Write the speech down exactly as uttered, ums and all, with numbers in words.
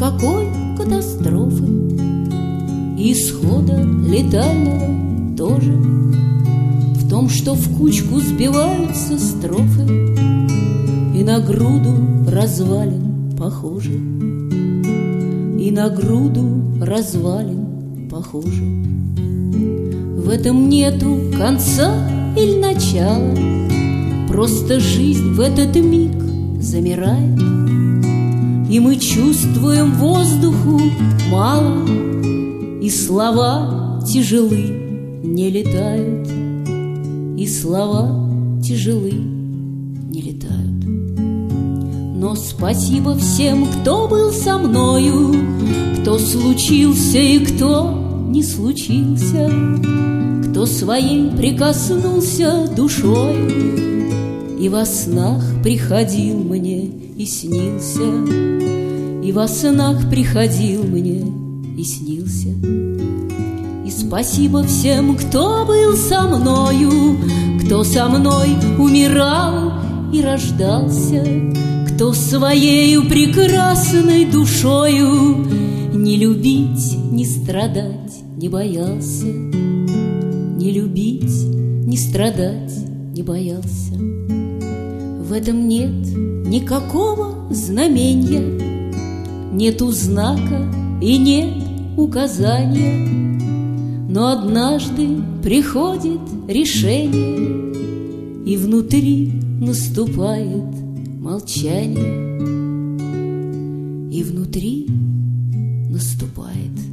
никакой катастрофы, исхода летального тоже, в том, что в кучку сбиваются строфы и на груду развалин похожи, и на груду развалин похожи. В этом нету конца или начала, просто жизнь в этот миг замирает, и мы чувствуем воздуху мало, и слова тяжелы не летают, и слова тяжелы не летают. Но спасибо всем, кто был со мною, кто случился и кто не случился, кто своей прикоснулся душой и во снах приходил мне и снился, и во снах приходил мне и снился. И спасибо всем, кто был со мною, кто со мной умирал и рождался, кто своею прекрасной душою не любить, не страдать не боялся, не любить, не страдать не боялся. В этом нет никакого знамения, нету знака и нет указания, но однажды приходит решение, и внутри наступает молчание, и внутри наступает